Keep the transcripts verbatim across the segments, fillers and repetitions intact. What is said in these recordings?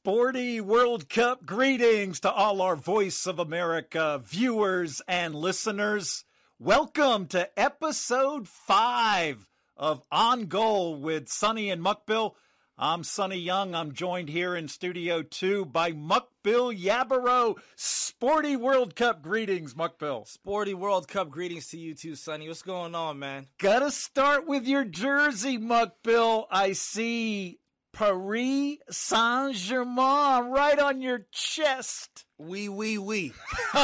Sporty World Cup greetings to all our Voice of America viewers and listeners. Welcome to episode five of On Goal with Sonny and Muckbill. I'm Sonny Young. I'm joined here in Studio two by Muckbill Yabaro. Sporty World Cup greetings, Muckbill. Sporty World Cup greetings to you too, Sonny. What's going on, man? Gotta start with your jersey, Muckbill. I see Paris Saint-Germain right on your chest. Oui, oui, oui.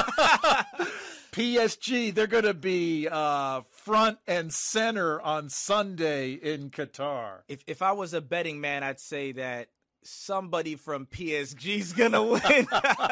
P S G, they're going to be uh, front and center on Sunday in Qatar. If if I was a betting man, I'd say that somebody from P S G is going to win.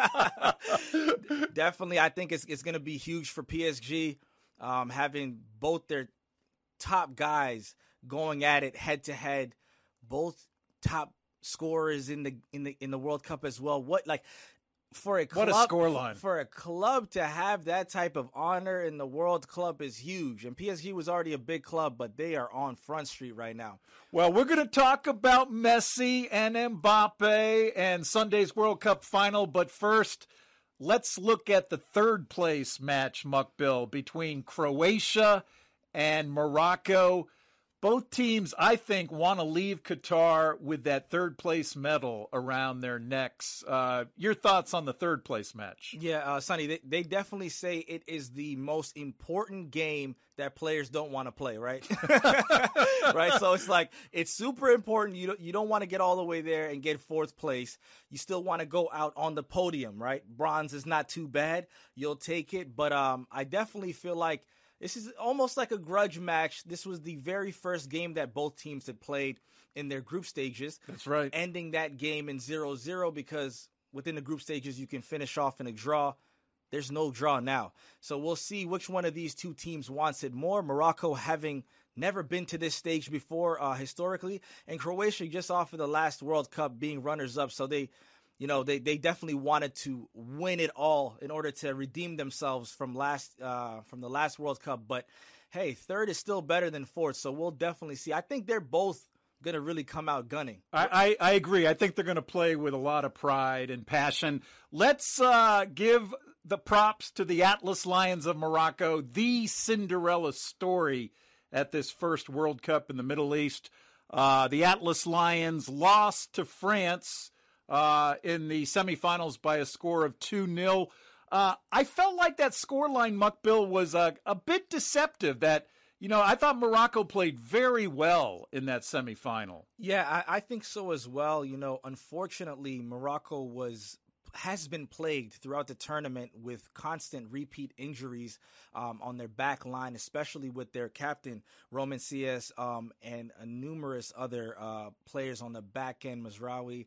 Definitely, I think it's, it's going to be huge for P S G, um, having both their top guys going at it head-to-head, both top scorers in the in the in the World Cup as well. What like for a club, what a scoreline for a club to have that type of honor in the World Cup is huge. And P S G was already a big club, but they are on Front Street right now. Well, we're going to talk about Messi and Mbappe and Sunday's World Cup final, but first, let's look at the third place match, Muckbill, between Croatia and Morocco. Both teams, I think, want to leave Qatar with that third place medal around their necks. Uh, your thoughts on the third place match? Yeah, uh, Sonny, they, they definitely say it is the most important game that players don't want to play, right? Right. So it's like it's super important. You don't, you don't want to get all the way there and get fourth place. You still want to go out on the podium, right? Bronze is not too bad. You'll take it. But um, I definitely feel like this is almost like a grudge match. This was the very first game that both teams had played in their group stages. That's right. Ending that game in zero zero because within the group stages you can finish off in a draw. There's no draw now. So we'll see which one of these two teams wants it more. Morocco having never been to this stage before uh, historically, and Croatia just off of the last World Cup being runners-up. So they... You know, they, they definitely wanted to win it all in order to redeem themselves from last uh, from the last World Cup. But, hey, third is still better than fourth, so we'll definitely see. I think they're both going to really come out gunning. I, I, I agree. I think they're going to play with a lot of pride and passion. Let's uh, give the props to the Atlas Lions of Morocco, the Cinderella story at this first World Cup in the Middle East. Uh, the Atlas Lions lost to France Uh, in the semifinals by a score of two nil. Uh, I felt like that scoreline, Muckbill, was a, a bit deceptive. That, you know, I thought Morocco played very well in that semifinal. Yeah, I, I think so as well. You know, unfortunately, Morocco was has been plagued throughout the tournament with constant repeat injuries um, on their back line, especially with their captain, Roman Sies, um, and uh, numerous other uh, players on the back end, Mazraoui.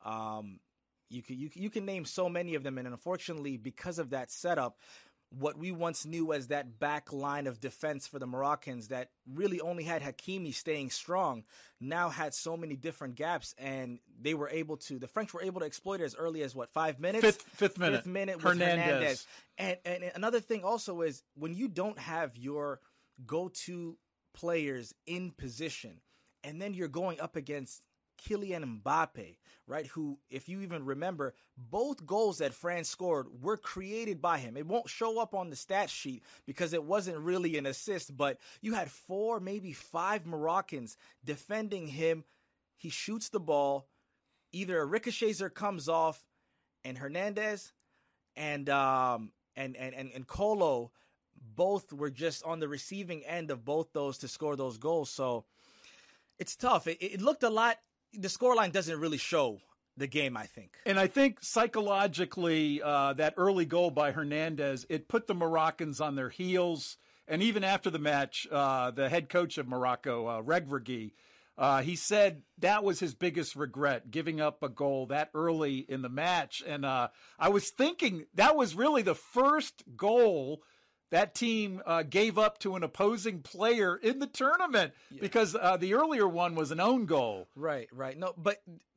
Um, you can, you can, you can name so many of them. And unfortunately, because of that setup, what we once knew as that back line of defense for the Moroccans that really only had Hakimi staying strong now had so many different gaps, and they were able to, the French were able to exploit it as early as what, five minutes? Fifth, fifth minute. Fifth minute with Hernandez. Hernandez. And, and another thing also is when you don't have your go-to players in position, and then you're going up against Kylian Mbappe, right, who, if you even remember, both goals that France scored were created by him. It won't show up on the stat sheet because it wasn't really an assist, but you had four, maybe five Moroccans defending him. He shoots the ball, either a ricochets or comes off, and Hernandez and um and and and, and Kolo both were just on the receiving end of both those to score those goals. So it's tough. It, it looked a lot. The scoreline doesn't really show the game, I think. And I think psychologically, uh, that early goal by Hernandez, it put the Moroccans on their heels. And even after the match, uh, the head coach of Morocco, uh, Regragui, uh, he said that was his biggest regret, giving up a goal that early in the match. And uh, I was thinking that was really the first goal that team uh, gave up to an opposing player in the tournament, yeah. because uh, the earlier one was an own goal. Right, right. No, but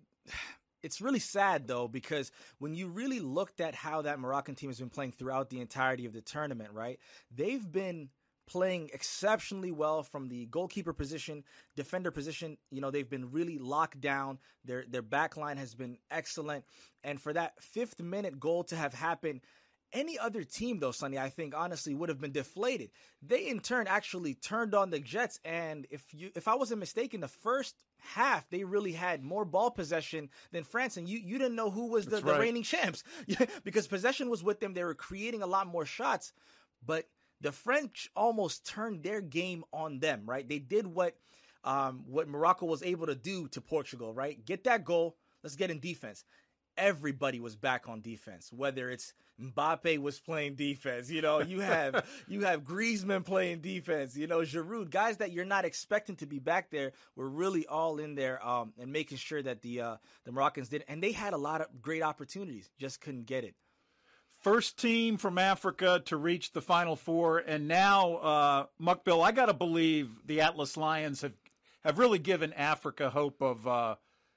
it's really sad, though, because when you really looked at how that Moroccan team has been playing throughout the entirety of the tournament, right, they've been playing exceptionally well from the goalkeeper position, defender position. You know, they've been really locked down. Their their back line has been excellent. And for that fifth minute goal to have happened, any other team, though, Sonny, I think, honestly, would have been deflated. They, in turn, actually turned on the Jets. And if you, if I wasn't mistaken, the first half, they really had more ball possession than France. And you, you didn't know who was the, right. the reigning champs because possession was with them. They were creating a lot more shots. But the French almost turned their game on them, right? They did what um, what Morocco was able to do to Portugal, right? Get that goal. Let's get in defense. Everybody was back on defense, whether it's Mbappe was playing defense, you know, you have you have Griezmann playing defense, you know, Giroud, guys that you're not expecting to be back there were really all in there um, and making sure that the uh, the Moroccans did. And they had a lot of great opportunities, just couldn't get it. First team from Africa to reach the Final Four, and now, uh, Mukbil, I got to believe the Atlas Lions have, have really given Africa hope of uh,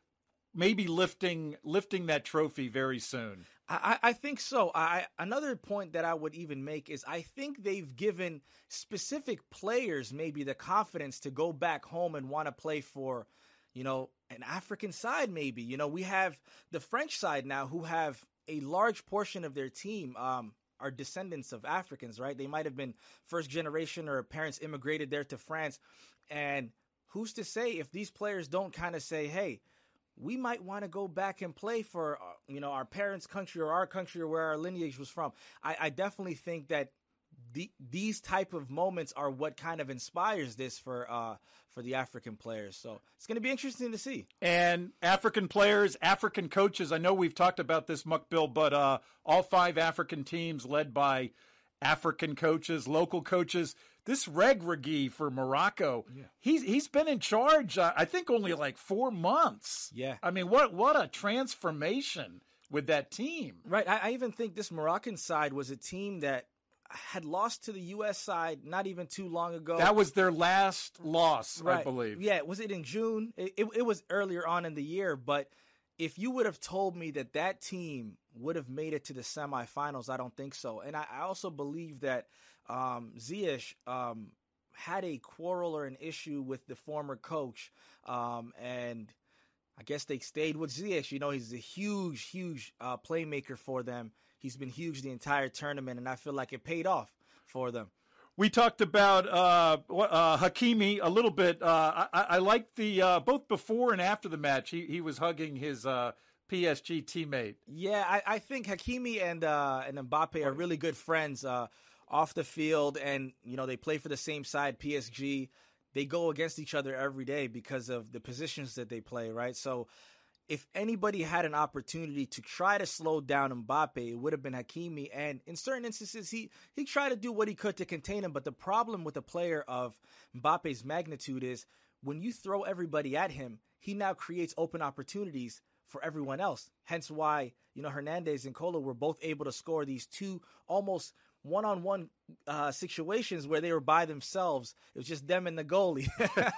maybe lifting lifting that trophy very soon. I, I think so. I another point that I would even make is I think they've given specific players maybe the confidence to go back home and want to play for, you know, an African side maybe. You know, we have the French side now who have a large portion of their team um, are descendants of Africans, right? They might have been first generation or parents immigrated there to France. And who's to say if these players don't kind of say, hey, we might want to go back and play for, uh, you know, our parents' country or our country or where our lineage was from. I, I definitely think that the, these type of moments are what kind of inspires this for uh, for the African players. So it's going to be interesting to see. And African players, African coaches, I know we've talked about this, Mukbil, but uh, all five African teams led by African coaches, local coaches. This Regragui for Morocco, yeah. he's he's been in charge, uh, I think, only like four months. Yeah. I mean, what what a transformation with that team. Right. I, I even think this Moroccan side was a team that had lost to the U S side not even too long ago. That was their last loss, right. I believe. Yeah, was it in June? It, it, it was earlier on in the year, but if you would have told me that that team would have made it to the semifinals, I don't think so. And I, I also believe that um, Ziyech um, had a quarrel or an issue with the former coach, um, and I guess they stayed with Ziyech. You know, he's a huge, huge uh, playmaker for them. He's been huge the entire tournament, and I feel like it paid off for them. We talked about uh, uh, Hakimi a little bit. Uh, I, I like the uh, both before and after the match. He he was hugging his uh, P S G teammate. Yeah, I, I think Hakimi and uh, and Mbappe are really good friends uh, off the field, and you know they play for the same side, P S G. They go against each other every day because of the positions that they play, right? So if anybody had an opportunity to try to slow down Mbappe, it would have been Hakimi. And in certain instances, he, he tried to do what he could to contain him. But the problem with a player of Mbappe's magnitude is when you throw everybody at him, he now creates open opportunities for everyone else. Hence why, you know, Hernandez and Kolo were both able to score these two almost one-on-one uh, situations where they were by themselves. It was just them and the goalie.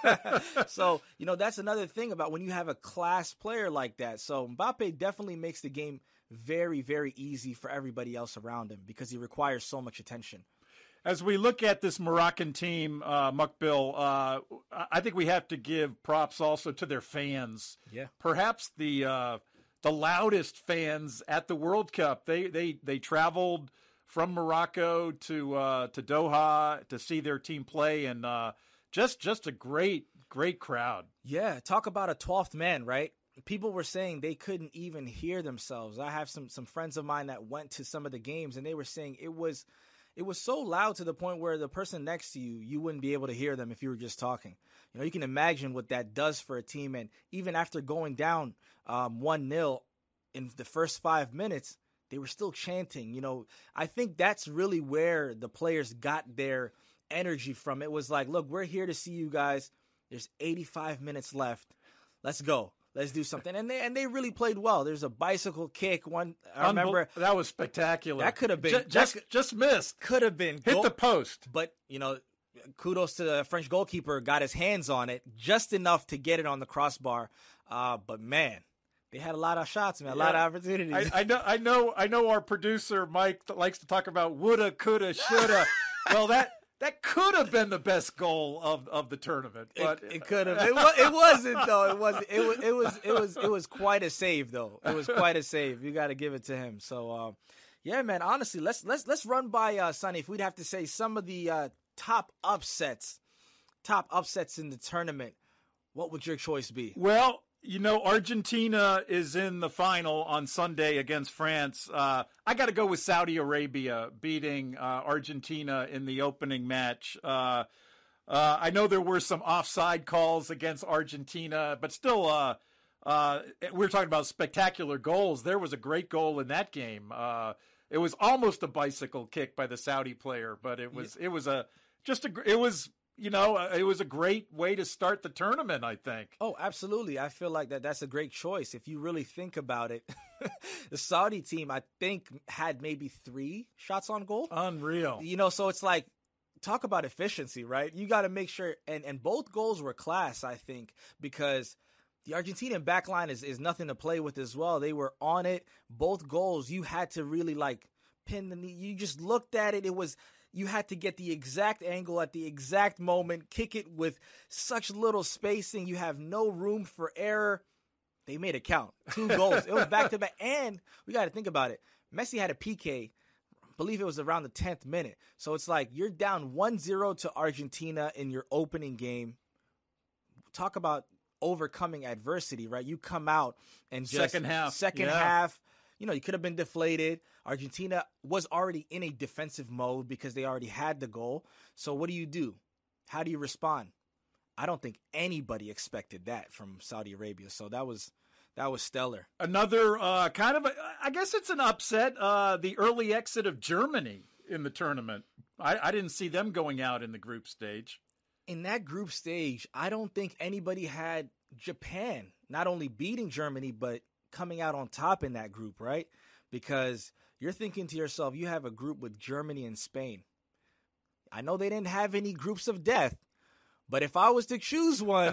So, you know, that's another thing about when you have a class player like that. So Mbappe definitely makes the game very, very easy for everybody else around him because he requires so much attention. As we look at this Moroccan team, uh, Mukbil, uh, I think we have to give props also to their fans. Yeah. Perhaps the uh, the loudest fans at the World Cup. They they they traveled from Morocco to uh, to Doha to see their team play, and uh, just just a great great crowd. Yeah, talk about a twelfth man, right? People were saying they couldn't even hear themselves. I have some some friends of mine that went to some of the games, and they were saying it was it was so loud to the point where the person next to you, you wouldn't be able to hear them if you were just talking. You know, you can imagine what that does for a team, and even after going down um, one nil in the first five minutes, they were still chanting. You know, I think that's really where the players got their energy from. It was like, look, we're here to see you guys. There's eighty-five minutes left. Let's go. Let's do something. And they and they really played well. There's a bicycle kick. One I remember that was spectacular. That could have been just just, could, just missed. Could have been hit goal, the post. But you know, kudos to the French goalkeeper. Got his hands on it just enough to get it on the crossbar. Uh, but man, they had a lot of shots, man. A yeah. lot of opportunities. I, I know. I know. I know. Our producer Mike likes to talk about woulda, coulda, shoulda. Well, that. that could have been the best goal of, of the tournament. But it, it could have. It, was, it wasn't though. It wasn't. It was. It was. It was. It was quite a save though. It was quite a save. You got to give it to him. So, um, yeah, man. Honestly, let's let's let's run by uh, Sonny. If we'd have to say some of the uh, top upsets, top upsets in the tournament, what would your choice be? Well, you know, Argentina is in the final on Sunday against France. Uh, I got to go with Saudi Arabia beating uh, Argentina in the opening match. Uh, uh, I know there were some offside calls against Argentina, but still, uh, uh, we're talking about spectacular goals. There was a great goal in that game. Uh, it was almost a bicycle kick by the Saudi player, but it was yeah. it was a just a it was. You know, it was a great way to start the tournament, I think. Oh, absolutely. I feel like that that's a great choice. If you really think about it, the Saudi team, I think, had maybe three shots on goal. Unreal. You know, so it's like, talk about efficiency, right? You got to make sure, and, and both goals were class, I think, because the Argentinian backline is, is nothing to play with as well. They were on it. Both goals, you had to really, like, pin the knee. You just looked at it. It was... You had to get the exact angle at the exact moment, kick it with such little spacing. You have no room for error. They made it count. Two goals. It was back-to-back. And we got to think about it. Messi had a P K. I believe it was around the tenth minute. So it's like you're down one zero to Argentina in your opening game. Talk about overcoming adversity, right? You come out and just... Second half. Second yeah. half. You know, you could have been deflated. Argentina was already in a defensive mode because they already had the goal. So what do you do? How do you respond? I don't think anybody expected that from Saudi Arabia. So that was that was stellar. Another uh, kind of, a, I guess it's an upset, uh, the early exit of Germany in the tournament. I, I didn't see them going out in the group stage. In that group stage, I don't think anybody had Japan not only beating Germany, but coming out on top in that group, right? Because you're thinking to yourself, you have a group with Germany and Spain. I know they didn't have any groups of death, but if I was to choose one,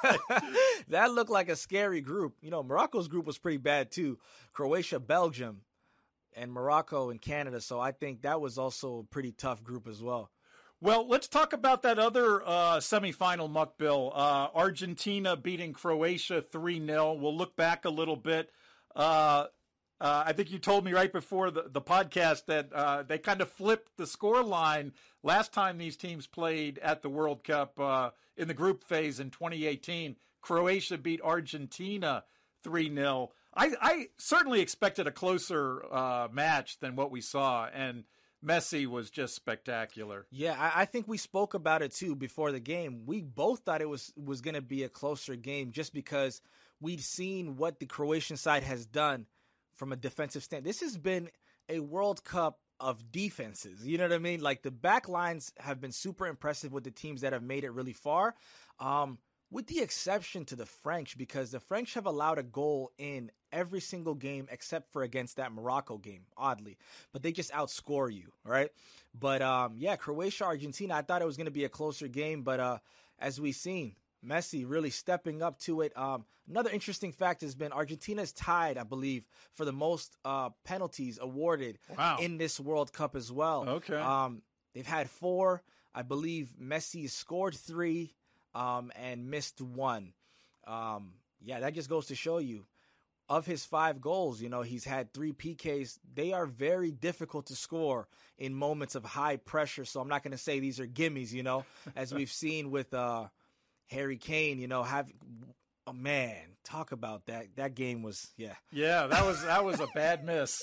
that looked like a scary group. You know, Morocco's group was pretty bad too. Croatia, Belgium, and Morocco and Canada. So I think that was also a pretty tough group as well. Well, let's talk about that other uh, semifinal, Muck Bill. Uh, Argentina beating Croatia three nil. We'll look back a little bit. Uh, uh, I think you told me right before the, the podcast that uh, they kind of flipped the score line last time these teams played at the World Cup uh, in the group phase in twenty eighteen. Croatia beat Argentina three nil. I, I certainly expected a closer uh, match than what we saw, and Messi was just spectacular. Yeah, I, I think we spoke about it too before the game. We both thought it was was going to be a closer game just because we'd seen what the Croatian side has done from a defensive stand. This has been a World Cup of defenses. You know what I mean? Like the back lines have been super impressive with the teams that have made it really far. Um, with the exception to the French, because the French have allowed a goal in every single game except for against that Morocco game, oddly. But they just outscore you, right? But, um, yeah, Croatia, Argentina, I thought it was going to be a closer game. But uh, as we've seen, Messi really stepping up to it. Um, another interesting fact has been Argentina's tied, I believe, for the most uh, penalties awarded wow. in this World Cup as well. Okay. Um, they've had four. I believe Messi scored three. Um, and missed one. Um, yeah, that just goes to show you, of his five goals, you know, he's had three P Ks. They are very difficult to score in moments of high pressure. So I'm not going to say these are gimmies, you know, as we've seen with uh, Harry Kane, you know, have oh, man, talk about that. That game was, yeah. Yeah, that was that was a bad miss.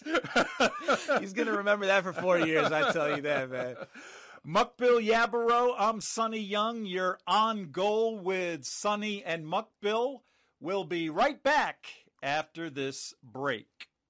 He's going to remember that for four years, I tell you that, man. Muckbill Yabaro, I'm Sonny Young. You're on goal with Sonny and Muckbill. We'll be right back after this break.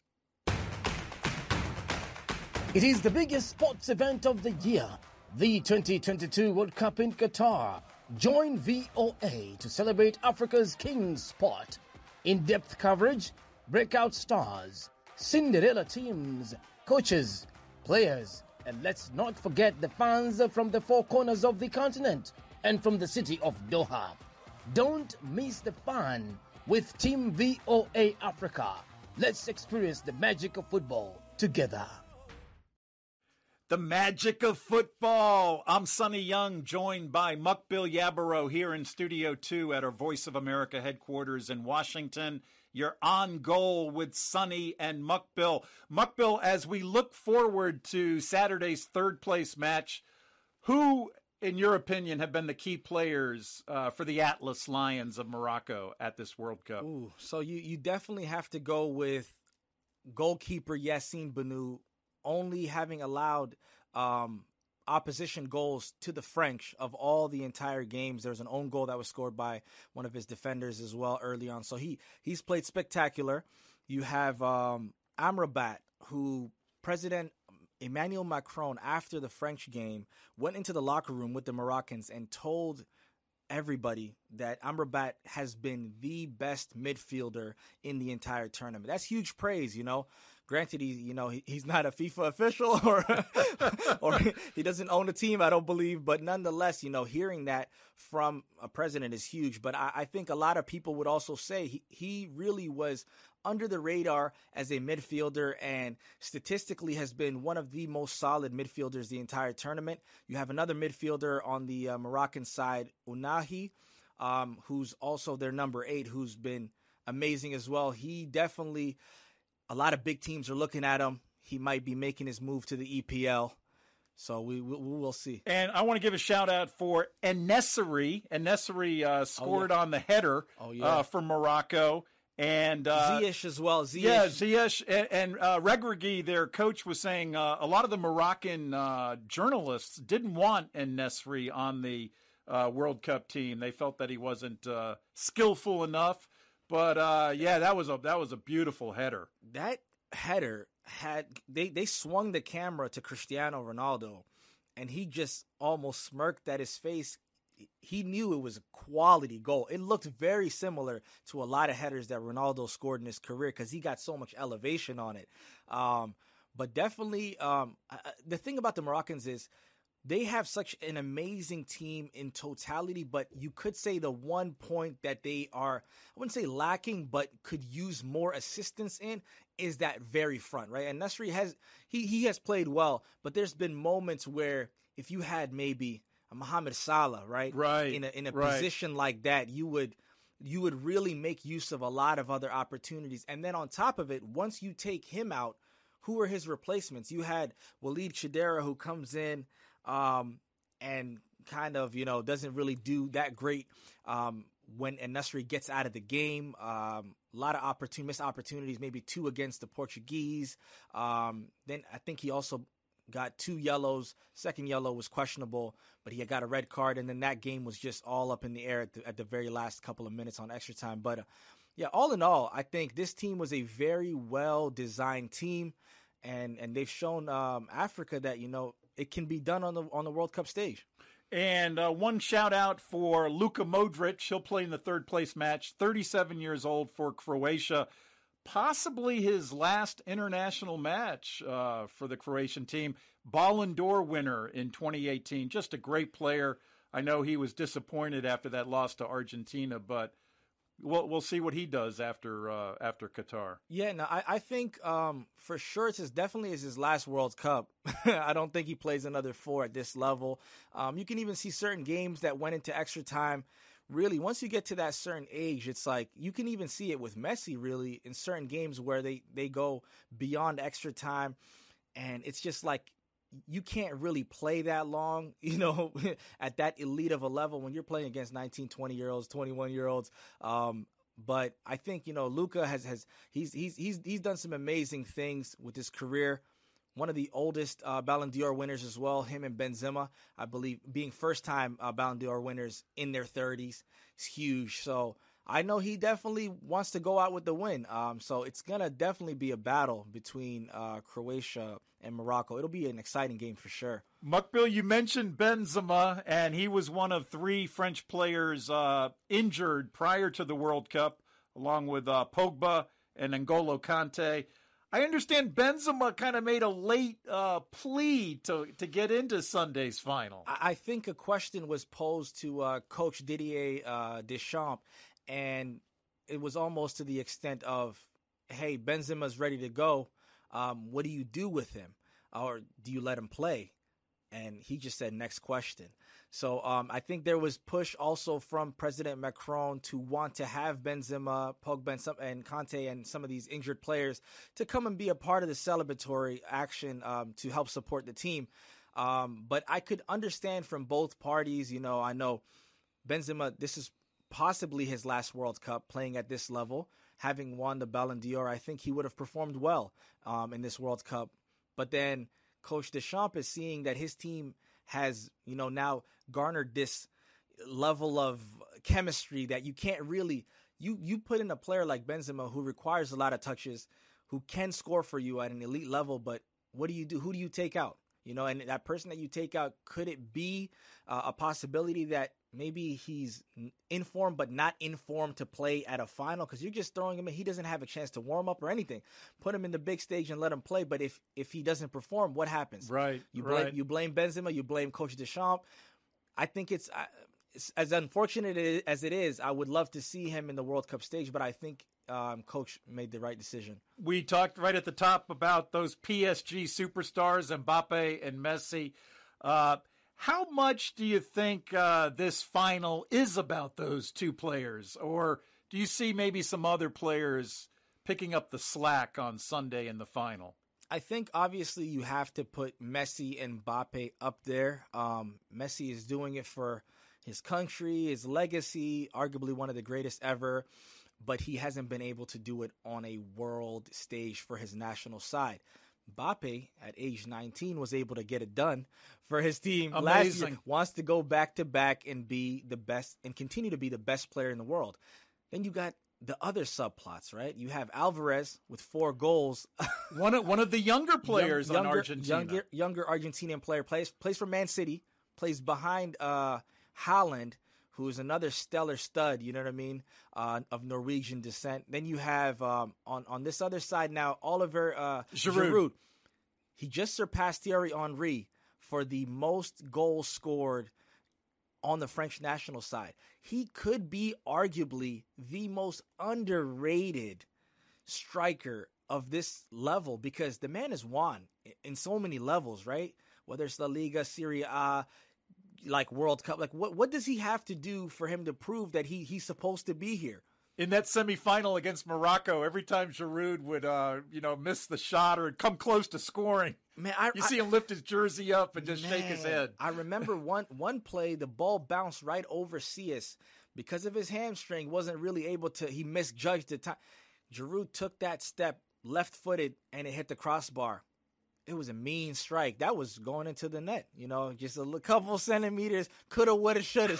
It is the biggest sports event of the year, the twenty twenty-two World Cup in Qatar. Join V O A to celebrate Africa's king sport. In-depth coverage, breakout stars, Cinderella teams, coaches, players, and let's not forget the fans from the four corners of the continent and from the city of Doha. Don't miss the fun with Team V O A Africa. Let's experience the magic of football together. The magic of football. I'm Sonny Young, joined by Mukbil Yabaro here in Studio two at our Voice of America headquarters in Washington. You're on goal with Sonny and Mukbil. Mukbil, as we look forward to Saturday's third place match, who, in your opinion, have been the key players uh, for the Atlas Lions of Morocco at this World Cup? Ooh, so you, you definitely have to go with goalkeeper Yassine Bounou, only having allowed um, opposition goals to the French of all the entire games. There's an own goal that was scored by one of his defenders as well early on. So he he's played spectacular. You have um, Amrabat, who President Emmanuel Macron, after the French game, went into the locker room with the Moroccans and told everybody that Amrabat has been the best midfielder in the entire tournament. That's huge praise, you know. Granted, he, you know, he, he's not a FIFA official or or he doesn't own a team, I don't believe. But nonetheless, you know, hearing that from a president is huge. But I, I think a lot of people would also say he, he really was under the radar as a midfielder and statistically has been one of the most solid midfielders the entire tournament. You have another midfielder on the uh, Moroccan side, Ounahi, um, who's also their number eight, who's been amazing as well. He definitely... A lot of big teams are looking at him. He might be making his move to the E P L. So we, we we'll see. And I want to give a shout out for En-Nesyri. En-Nesyri uh, scored oh, yeah. on the header oh, yeah. uh, for Morocco. And uh, Ziyech as well. Ziyech. Yeah, Ziyech. And, and uh, Regragui, their coach, was saying uh, a lot of the Moroccan uh, journalists didn't want En-Nesyri on the uh, World Cup team. They felt that he wasn't uh, skillful enough. But uh, yeah, that was a that was a beautiful header. That header had they, they swung the camera to Cristiano Ronaldo, and he just almost smirked at his face. He knew it was a quality goal. It looked very similar to a lot of headers that Ronaldo scored in his career because he got so much elevation on it. Um, but definitely, um, the thing about the Moroccans is they have such an amazing team in totality, but you could say the one point that they are, I wouldn't say lacking, but could use more assistance in is that very front, right? And Nasri has, he, he has played well, but there's been moments where if you had maybe a Mohamed Salah, right? Right. In a, in a right. position like that, you would, you would really make use of a lot of other opportunities. And then on top of it, once you take him out, who are his replacements? You had Walid Chidera, who comes in, Um, and kind of, you know, doesn't really do that great um, when En-Nesyri gets out of the game. Um, a lot of opportun- missed opportunities, maybe two against the Portuguese. Um, then I think he also got two yellows. Second yellow was questionable, but he got a red card. And then that game was just all up in the air at the, at the very last couple of minutes on extra time. But uh, yeah, all in all, I think this team was a very well-designed team. And, and they've shown um, Africa that, you know, it can be done on the on the World Cup stage. And uh, one shout out for Luka Modric. He'll play in the third place match, thirty-seven years old for Croatia. Possibly his last international match uh, for the Croatian team. Ballon d'Or winner in twenty eighteen. Just a great player. I know he was disappointed after that loss to Argentina, but We'll we'll see what he does after uh, after Qatar. Yeah, no, I, I think um, for sure it's his, definitely is his last World Cup. I don't think he plays another four at this level. Um, you can even see certain games that went into extra time. Really, once you get to that certain age, it's like you can even see it with Messi, really, in certain games where they, they go beyond extra time. And it's just like you can't really play that long, you know, at that elite of a level when you're playing against nineteen, twenty-year-olds, twenty-one-year-olds. Um, but I think, you know, Luka has, has he's he's he's he's done some amazing things with his career. One of the oldest uh, Ballon d'Or winners as well, him and Benzema, I believe, being first-time uh, Ballon d'Or winners in their thirties is huge. So I know he definitely wants to go out with the win. Um, so it's going to definitely be a battle between uh, Croatia and Morocco. It'll be an exciting game for sure. Mukbil, you mentioned Benzema, and he was one of three French players uh, injured prior to the World Cup, along with uh, Pogba and N'Golo Kante. I understand Benzema kind of made a late uh, plea to, to get into Sunday's final. I think a question was posed to uh, Coach Didier uh, Deschamps, and it was almost to the extent of, hey, Benzema's ready to go. Um, what do you do with him? or do you let him play? And he just said, next question. So um, I think there was push also from President Macron to want to have Benzema, Pogba, and, some, and Kanté and some of these injured players to come and be a part of the celebratory action um, to help support the team. Um, but I could understand from both parties. You know, I know Benzema, this is possibly his last World Cup playing at this level. Having won the Ballon d'Or, I think he would have performed well um, in this World Cup. But then Coach Deschamps is seeing that his team has, you know, now garnered this level of chemistry that you can't really, you, you put in a player like Benzema who requires a lot of touches, who can score for you at an elite level, but what do you do? Who do you take out? You know, and that person that you take out, could it be uh, a possibility that maybe he's informed but not informed to play at a final? Because you're just throwing him in. He doesn't have a chance to warm up or anything. Put him in the big stage and let him play. But if if he doesn't perform, what happens? Right. You blame right. you blame Benzema. You blame Coach Deschamps. I think it's, uh, it's as unfortunate as it is. I would love to see him in the World Cup stage, but I think um, Coach made the right decision. We talked right at the top about those P S G superstars, Mbappe and Messi. Uh, how much do you think uh, this final is about those two players? Or do you see maybe some other players picking up the slack on Sunday in the final? I think obviously you have to put Messi and Mbappe up there. Um, Messi is doing it for his country, his legacy, arguably one of the greatest ever, but he hasn't been able to do it on a world stage for his national side. Mbappe, at age nineteen, was able to get it done for his team Amazing. last year. Wants to go back to back and be the best and continue to be the best player in the world. Then you got the other subplots, right? You have Alvarez with four goals. one of one of the younger players Young, on younger, Argentina. Younger, younger Argentinian player, plays plays for Man City, plays behind uh, Haaland, who is another stellar stud, you know what I mean, uh, of Norwegian descent. Then you have um, on, on this other side now, Oliver uh, Giroud. Giroud. He just surpassed Thierry Henry for the most goals scored on the French national side. He could be arguably the most underrated striker of this level because the man has won in so many levels, right? Whether it's La Liga, Serie A, like World Cup, like what what does he have to do for him to prove that he he's supposed to be here? In that semifinal against Morocco, every time Giroud would, uh, you know, miss the shot or come close to scoring, man, I, you I, see him lift his jersey up and just man, shake his head. I remember one one play, the ball bounced right over Cias because of his hamstring. Wasn't really able to. He misjudged the time. Giroud took that step, left-footed, and it hit the crossbar. It was a mean strike. That was going into the net, you know, just a couple centimeters. Coulda, woulda, shoulda.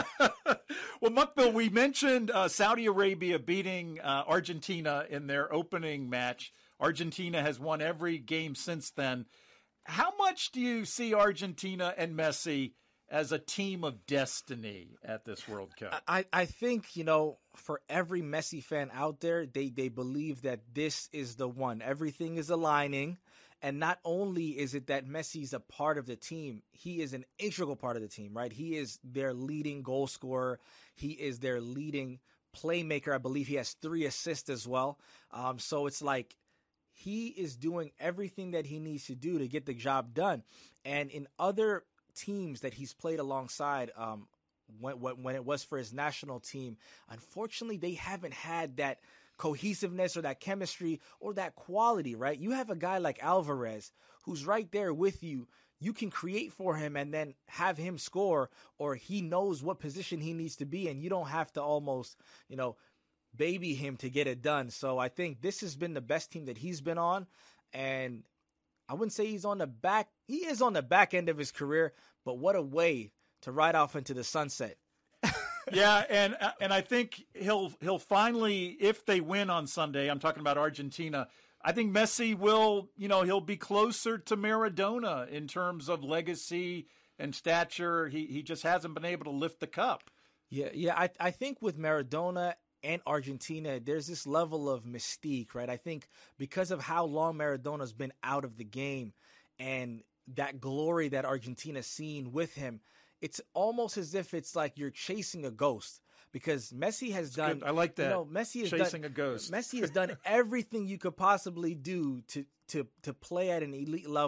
Well, Mukbil, we mentioned uh, Saudi Arabia beating uh, Argentina in their opening match. Argentina has won every game since then. How much do you see Argentina and Messi as a team of destiny at this World Cup? I, I think, you know, for every Messi fan out there, they, they believe that this is the one. Everything is aligning. And not only is it that Messi's a part of the team, he is an integral part of the team, right? He is their leading goal scorer. He is their leading playmaker. I believe he has three assists as well. Um, so it's like he is doing everything that he needs to do to get the job done. And in other teams that he's played alongside, um, when, when it was for his national team, unfortunately, they haven't had that cohesiveness or that chemistry or that quality, right? You have a guy like Alvarez who's right there with you. You can create for him and then have him score, or he knows what position he needs to be in. You don't have to almost, you know, baby him to get it done. So I think this has been the best team that he's been on. And I wouldn't say he's on the back. He is on the back end of his career, but what a way to ride off into the sunset. Yeah, and and I think he'll he'll finally, if they win on Sunday, I'm talking about Argentina, I think Messi will, you know, he'll be closer to Maradona in terms of legacy and stature. He he just hasn't been able to lift the cup. Yeah, yeah, I I think with Maradona and Argentina, there's this level of mystique, right? I think because of how long Maradona's been out of the game and that glory that Argentina's seen with him, it's almost as if it's like you're chasing a ghost, because Messi has That's done. Good. I like that. You know, Messi has chasing done, a ghost. Messi has done everything you could possibly do to to to play at an elite level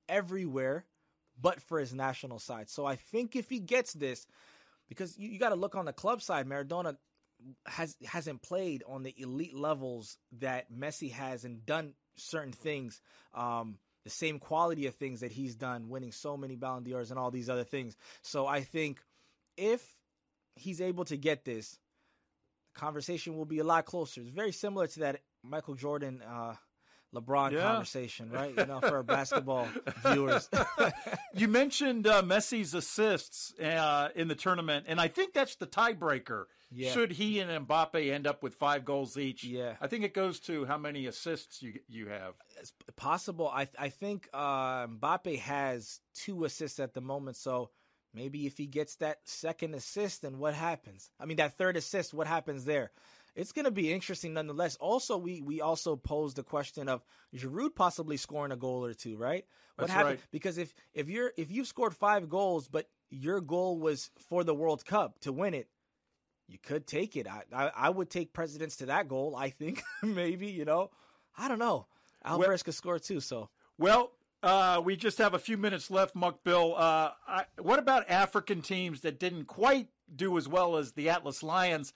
everywhere but for his national side. So I think if he gets this, because you, you got to look on the club side, Maradona has, hasn't played on the elite levels that Messi has and done certain things, um, the same quality of things that he's done, winning so many Ballon d'Ors and all these other things. So I think if he's able to get this, the conversation will be a lot closer. It's very similar to that Michael Jordan, uh, LeBron yeah. conversation, right? You know, for our basketball viewers. You mentioned uh, Messi's assists uh, in the tournament, and I think that's the tiebreaker. Yeah. Should he and Mbappe end up with five goals each? Yeah. I think it goes to how many assists you you have. It's possible. I I think uh, Mbappe has two assists at the moment, so maybe if he gets that second assist, then what happens? I mean, that third assist, what happens there? It's going to be interesting nonetheless. Also, we we also posed the question of Giroud possibly scoring a goal or two, right? What That's happened? Right. Because if, if you're if you've scored five goals, but your goal was for the World Cup to win it, you could take it. I I, I would take precedence to that goal, I think. Maybe, you know. I don't know. Alvarez well, could score too, so. Well, uh, we just have a few minutes left, Mukbil. Uh, I, what about African teams that didn't quite do as well as the Atlas Lions?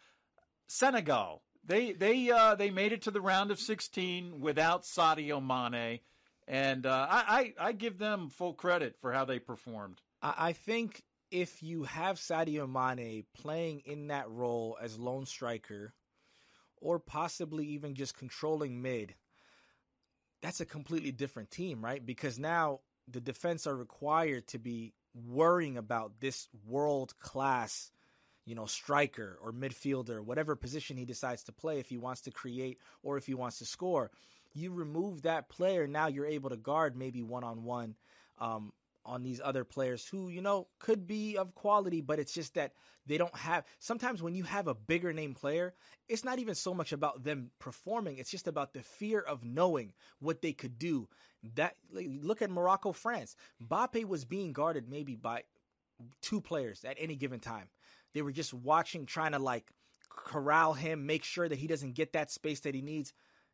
Senegal, they they uh, they made it to the round of sixteen without Sadio Mane, and uh, I, I I give them full credit for how they performed. I think if you have Sadio Mane playing in that role as lone striker, or possibly even just controlling mid, that's a completely different team, right? Because now the defense are required to be worrying about this world class, you know, striker or midfielder, whatever position he decides to play, if he wants to create or if he wants to score. You remove that player, now you're able to guard maybe one-on-one um, on these other players who, you know, could be of quality, but it's just that they don't have – sometimes when you have a bigger name player, it's not even so much about them performing. It's just about the fear of knowing what they could do. That like, look at Morocco, France. Mbappe was being guarded maybe by two players at any given time. They were just watching, trying to like corral him, make sure that he doesn't get that space that he needs.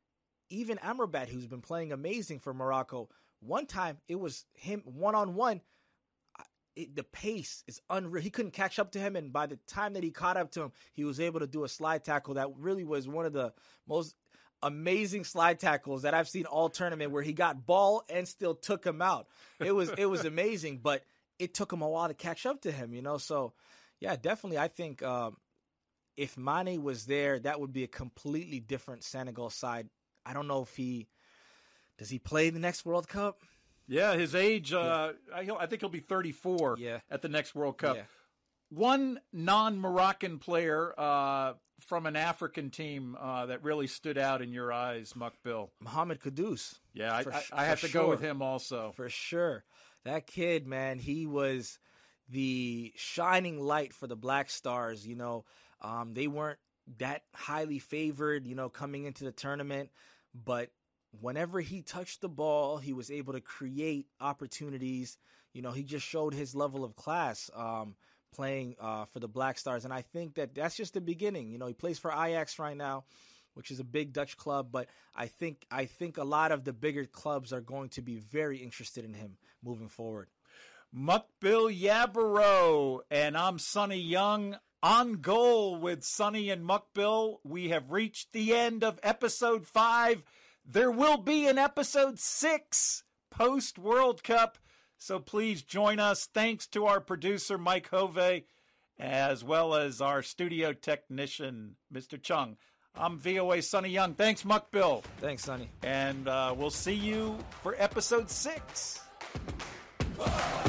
Even Amrabat, who's been playing amazing for Morocco, one time it was him one-on-one. It, the pace is unreal. He couldn't catch up to him, and by the time that he caught up to him, he was able to do a slide tackle that really was one of the most amazing slide tackles that I've seen all tournament, where he got ball and still took him out. It was it was amazing, but it took him a while to catch up to him, you know, so... Yeah, definitely. I think um, if Mane was there, that would be a completely different Senegal side. I don't know if he – does he play the next World Cup? Yeah, his age, uh, yeah. I, I think he'll be thirty-four yeah. at the next World Cup. Yeah. One non-Moroccan player uh, from an African team uh, that really stood out in your eyes, Mukbil. Mohamed Kudus. Yeah, I, I, I have to sure. go with him also. For sure. That kid, man, he was – the shining light for the Black Stars. You know, um, they weren't that highly favored, you know, coming into the tournament, but whenever he touched the ball, he was able to create opportunities. You know, he just showed his level of class um, playing uh, for the Black Stars, and I think that that's just the beginning. You know, he plays for Ajax right now, which is a big Dutch club, but I think I think a lot of the bigger clubs are going to be very interested in him moving forward. Mukbil Yabaro, and I'm Sonny Young. On goal with Sonny and Mukbil. We have reached the end of episode five. There will be an episode six post-World Cup, so please join us. Thanks to our producer, Mike Hove, as well as our studio technician, Mister Chung. I'm V O A Sonny Young. Thanks, Mukbil. Thanks, Sonny. And uh, we'll see you for episode six.